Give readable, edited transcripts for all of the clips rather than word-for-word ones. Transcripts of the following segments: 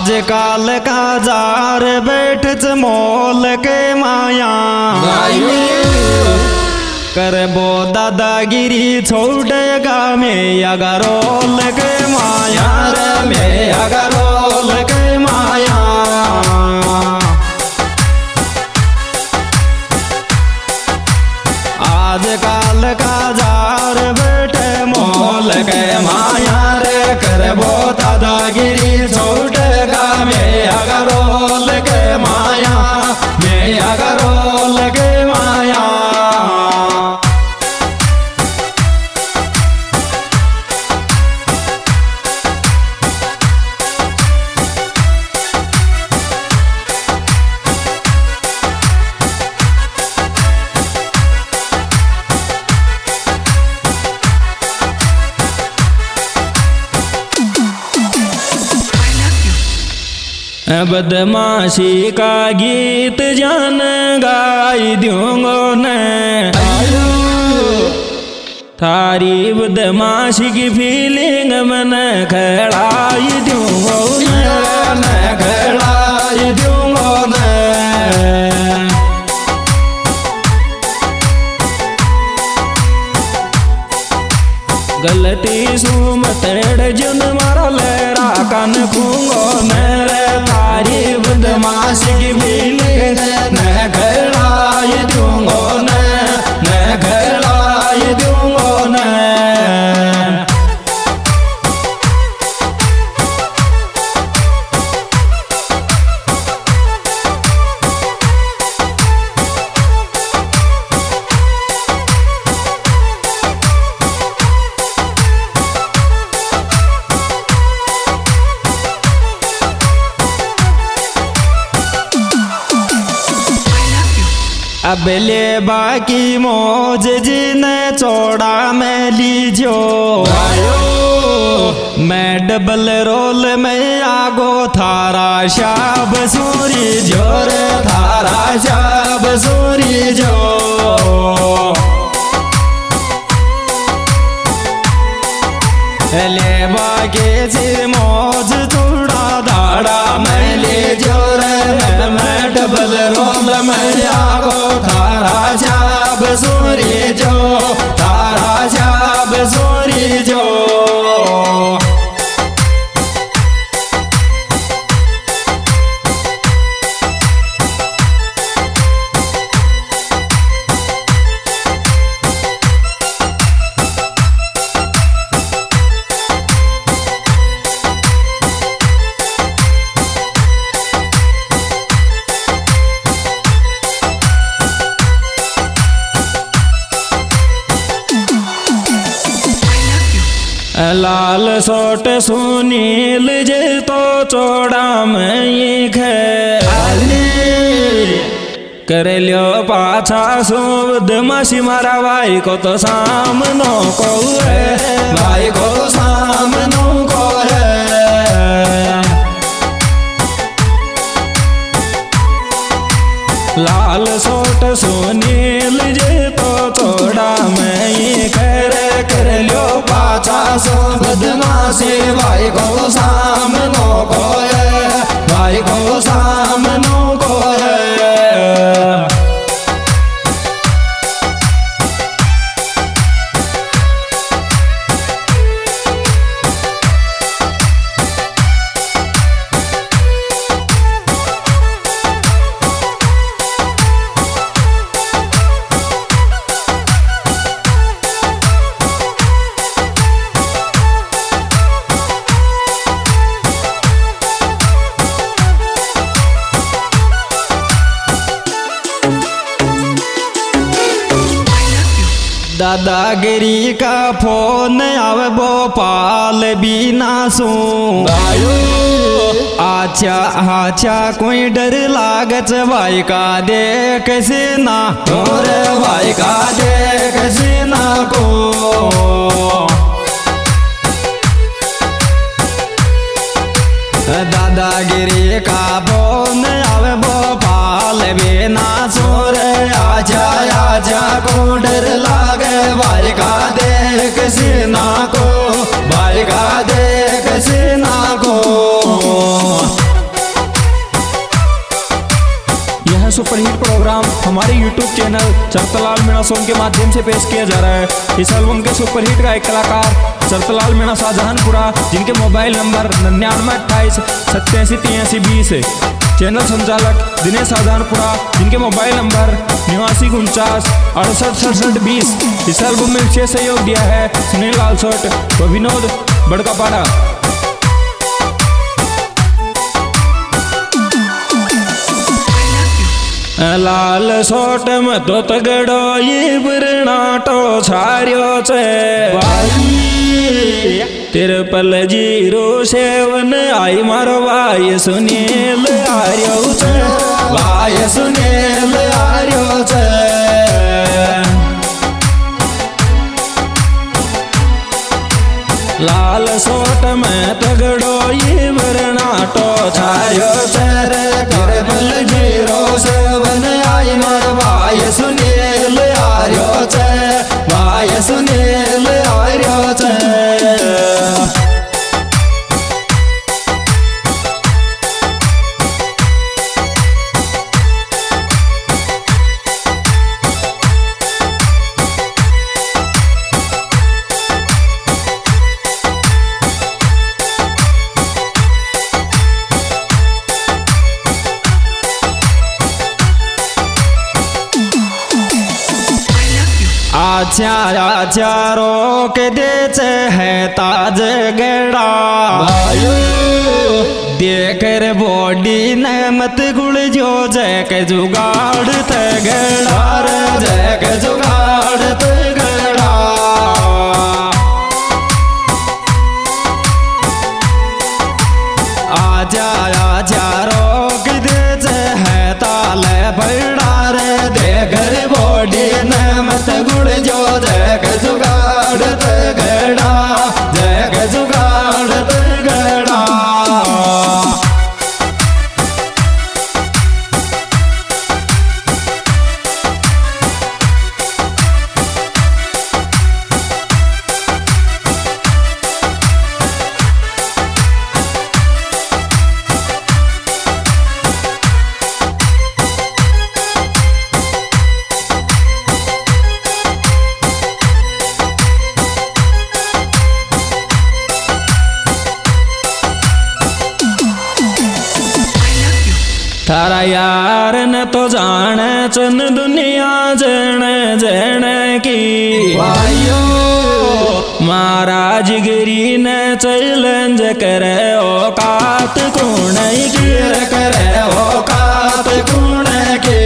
आज काल का जार बैठच मोल के माया करबो दादागिरी छोड़ेगा में अगरोल के माया रे में अगरोल के माया। आज काल का जार बैठे मोल के माया रे करबो दादागिरी छोड़ेगा में अगरोल के माया में अगरोल के माया। बदमाशी का गीत जान गाई दूंगो ने थारी बदमाशी की फीलिंग मन खड़ाई दूंगो ने खड़ाई दूंगो ने। गलती सुमतेड़ जुन मारा लेरा कान खूंगो ने तारी बदमाशी की फीलिंग न खड़ाई दूंगो न खड़ाई दूंगो न। अब ले बाकी मौज जिने चौड़ा में लीजो मैं डबल रोल में आगो थारा शाब सूरी जोर थारा शाब सूरी जो। ले बाकी से मौज चौड़ा धाड़ा में ले जोर मैं डबल रोल में आगो थारा शाब सूरी जो थारा शाब सूरी जो। लाल सोट सुनील जे तो चौड़ा में कर लियो पाछा सुद मसी मारा भाई को तो सामनो को है भाई को सामनो को है। लाल सोट सुनील जे तो चौड़ा में कर लियो पाछा सो बदमाशी भाई को सामनो को है भाई को सामनो को है। दादागिरी का फोन आवे भोपाल बिना सू आचा आचा कोई डर लागत भाई का देख सीना और भाई का देख सीना को। दादागिरी का फोन आवे भोपाल बिना सोर आजा आजा को डर लागे भाई का देख सीना को भाई का देख सीना को। YouTube channel Sharatlal Meena song के माध्यम से पेश किया जा रहा है। इस एल्बम के सुपरहिट गायक कलाकार शरतलाल मीणा शाहजहानपुरा, जिनके मोबाइल नंबर 9928878320 है। चैनल संचालक दिनेश शाहजहानपुरा, जिनके मोबाइल नंबर 8949 इस एल्बम में विशेष सहयोग दिया है सुनील लालसोट व विनोद बड़कापाड़ा। लाल सोट में तो तगड़ो ये बरनाटो छार्यो छे तेरे पल 07 आई मारो भाई सुनील आर्यो छे, भाई सुनील आर्यो छे। लाल सोट में तगड़ो ये बरनाटो छार्यो छे तेरे पल 07 आई मारो भाई सुनील आर्यो छे, भाई सुनील आर्यो छे। आचा रोक देते है ताज गड़ा देकर बॉडी ने मत गुड़ जो जैक जुगाड़ ते गड़ा जैक जुगाड़ ते गड़ा। आजा रोक देते है ताले बड़ा रे देकर बॉडी ने मत गुड़ जो जैक जुगाड़ ते गड़ा जैक जुगाड़ ते गड़ा। थारा यार न तो जाने चन दुनिया जने जने की मारा जिगरी न चैलेंज करे औकात कौन की करे औकात कौन की।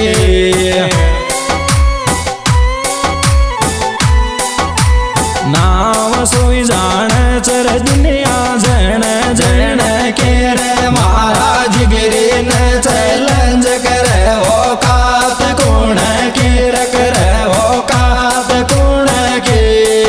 नाम सोई जाने चर दुनिया जने जने के रे मारा जिगरी न चैलेंज करे औकात कौन की करे औकात कौन की।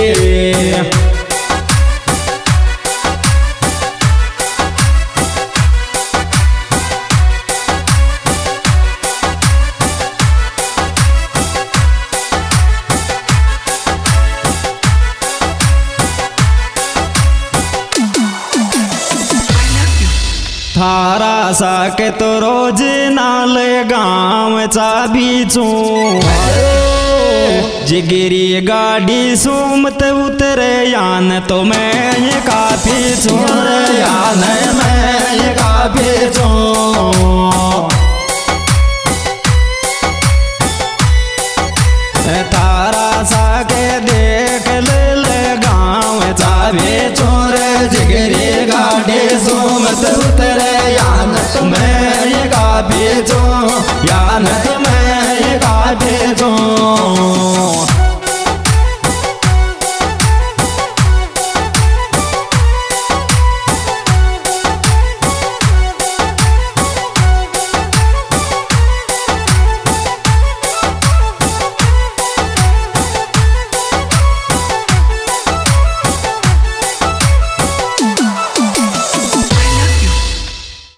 थारा साके तो रोज नाल गाँव चाबी चू जिगिरी गाड़ी सुमत उतरे यान तो मैं ये काफी चू यान मैं ये काफी चू। थारा सा